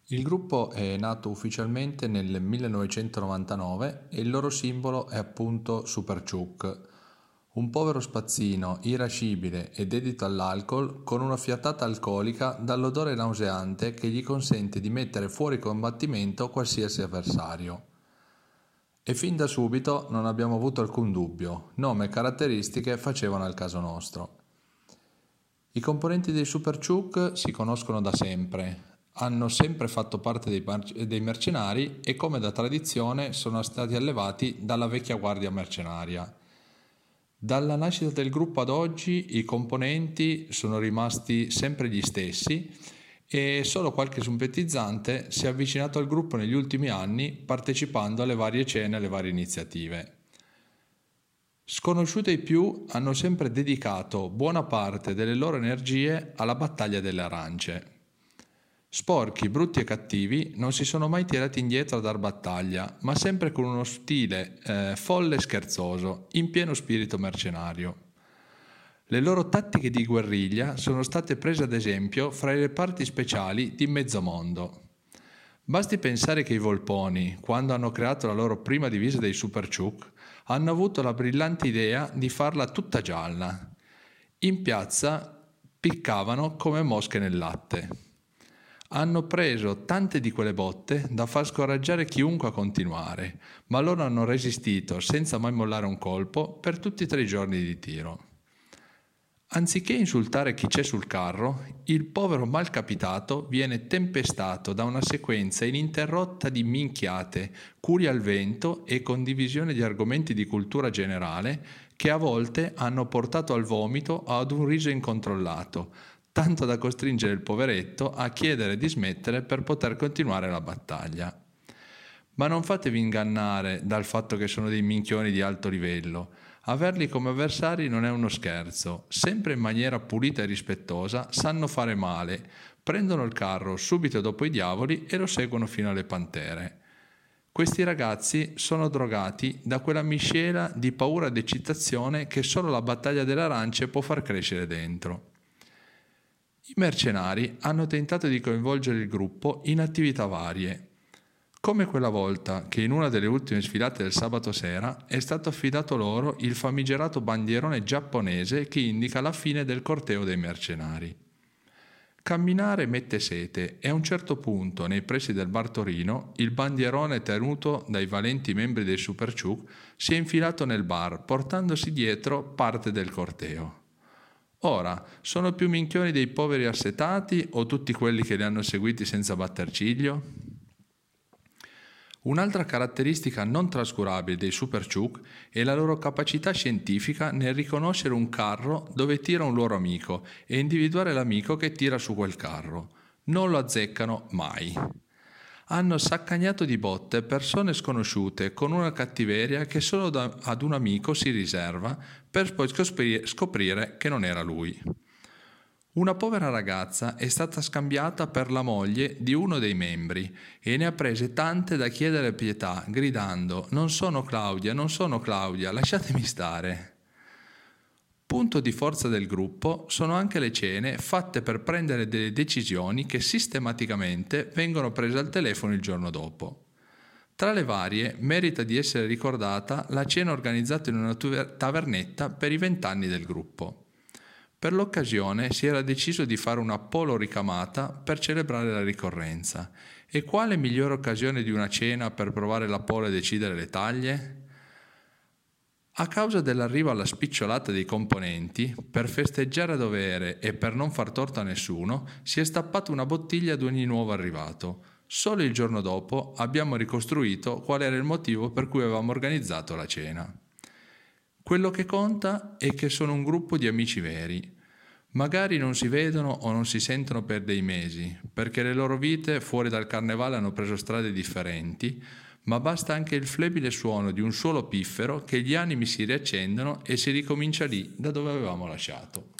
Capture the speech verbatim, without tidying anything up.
Il gruppo è nato ufficialmente nel millenovecentonovantanove e il loro simbolo è appunto Super Ciuc, un povero spazzino irascibile e dedito all'alcol con una fiatata alcolica dall'odore nauseante che gli consente di mettere fuori combattimento qualsiasi avversario. E fin da subito non abbiamo avuto alcun dubbio, nome e caratteristiche facevano al caso nostro. I componenti dei Super Ciuc si conoscono da sempre. Hanno sempre fatto parte dei, mar- dei mercenari e come da tradizione sono stati allevati dalla vecchia guardia mercenaria. Dalla nascita del gruppo ad oggi i componenti sono rimasti sempre gli stessi e solo qualche simpatizzante si è avvicinato al gruppo negli ultimi anni partecipando alle varie cene e alle varie iniziative. Sconosciuti ai più, hanno sempre dedicato buona parte delle loro energie alla battaglia delle arance. Sporchi, brutti e cattivi non si sono mai tirati indietro a dar battaglia, ma sempre con uno stile eh, folle e scherzoso, in pieno spirito mercenario. Le loro tattiche di guerriglia sono state prese ad esempio fra i reparti speciali di mezzo mondo. Basti pensare che i Volponi, quando hanno creato la loro prima divisa dei Super Ciuc, hanno avuto la brillante idea di farla tutta gialla. In piazza piccavano come mosche nel latte. Hanno preso tante di quelle botte da far scoraggiare chiunque a continuare, ma loro hanno resistito senza mai mollare un colpo per tutti e tre i giorni di tiro. Anziché insultare chi c'è sul carro, il povero malcapitato viene tempestato da una sequenza ininterrotta di minchiate, curi al vento e condivisione di argomenti di cultura generale che a volte hanno portato al vomito o ad un riso incontrollato, tanto da costringere il poveretto a chiedere di smettere per poter continuare la battaglia. Ma non fatevi ingannare dal fatto che sono dei minchioni di alto livello. Averli come avversari non è uno scherzo. Sempre in maniera pulita e rispettosa sanno fare male, prendono il carro subito dopo i diavoli e lo seguono fino alle pantere. Questi ragazzi sono drogati da quella miscela di paura ed eccitazione che solo la battaglia delle arance può far crescere dentro. I mercenari hanno tentato di coinvolgere il gruppo in attività varie, come quella volta che in una delle ultime sfilate del sabato sera è stato affidato loro il famigerato bandierone giapponese che indica la fine del corteo dei mercenari. Camminare mette sete e a un certo punto, nei pressi del bar Torino, il bandierone tenuto dai valenti membri dei Super Ciuc si è infilato nel bar, portandosi dietro parte del corteo. Ora, sono più minchioni dei poveri assetati o tutti quelli che li hanno seguiti senza batter ciglio? Un'altra caratteristica non trascurabile dei Super Ciuc è la loro capacità scientifica nel riconoscere un carro dove tira un loro amico e individuare l'amico che tira su quel carro. Non lo azzeccano mai. Hanno saccagnato di botte persone sconosciute con una cattiveria che solo da, ad un amico si riserva per poi scoprire, scoprire che non era lui. Una povera ragazza è stata scambiata per la moglie di uno dei membri e ne ha prese tante da chiedere pietà, gridando «Non sono Claudia, non sono Claudia, lasciatemi stare». Punto di forza del gruppo sono anche le cene fatte per prendere delle decisioni che sistematicamente vengono prese al telefono il giorno dopo. Tra le varie merita di essere ricordata la cena organizzata in una tavernetta per i vent'anni del gruppo. Per l'occasione si era deciso di fare una polo ricamata per celebrare la ricorrenza. E quale migliore occasione di una cena per provare la polo e decidere le taglie? A causa dell'arrivo alla spicciolata dei componenti, per festeggiare a dovere e per non far torto a nessuno, si è stappata una bottiglia ad ogni nuovo arrivato. Solo il giorno dopo abbiamo ricostruito qual era il motivo per cui avevamo organizzato la cena. Quello che conta è che sono un gruppo di amici veri. Magari non si vedono o non si sentono per dei mesi, perché le loro vite fuori dal carnevale hanno preso strade differenti, ma basta anche il flebile suono di un solo piffero che gli animi si riaccendono e si ricomincia lì da dove avevamo lasciato.